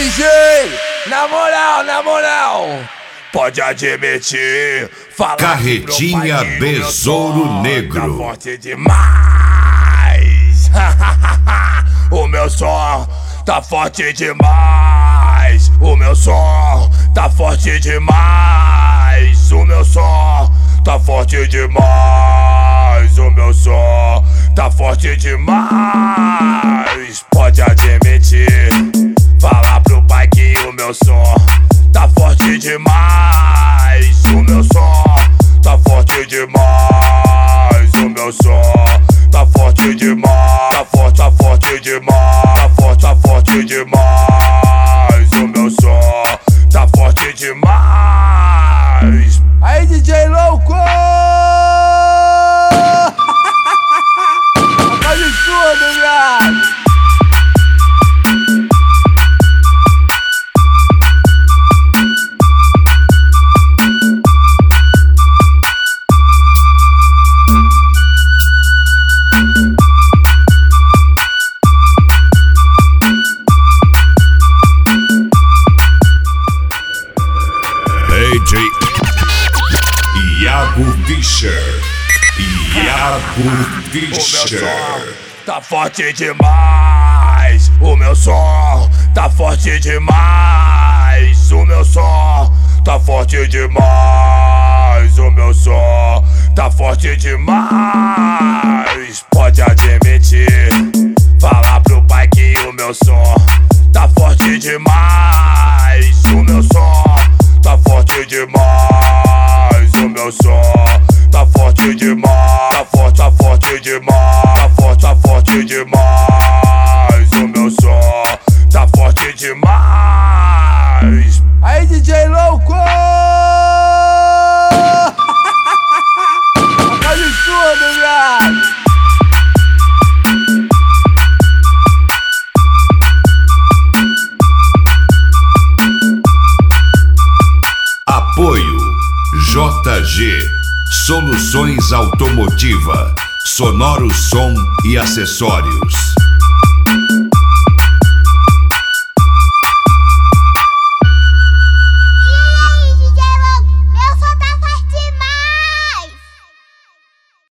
DJ, na moral, pode admitir. Fala Carretinha Besouro Negro. Tá forte demais. O meu som tá forte demais. O meu som tá forte demais. O meu som tá forte demais. O meu som tá forte demais. Pode admitir. Fala pro pai que o meu som tá forte demais. O meu som tá forte demais. O meu som tá forte demais. Tá forte demais. Tá forte demais. O meu som tá forte demais. Aí, DJ louco! Faz tudo, viado! DJ Iago Fischer. O meu som tá forte demais. O meu som tá forte demais. O meu som tá forte demais. O meu som tá forte demais. Pode admitir. Falar pro pai que o meu som tá forte demais. O meu som tá forte demais. O meu som tá forte demais. Tá forte demais. Tá forte demais. O meu som tá forte demais. Aí, DJ louco! Faz tudo, viado! Apoio JG Soluções Automotiva, Sonoro Som e Acessórios.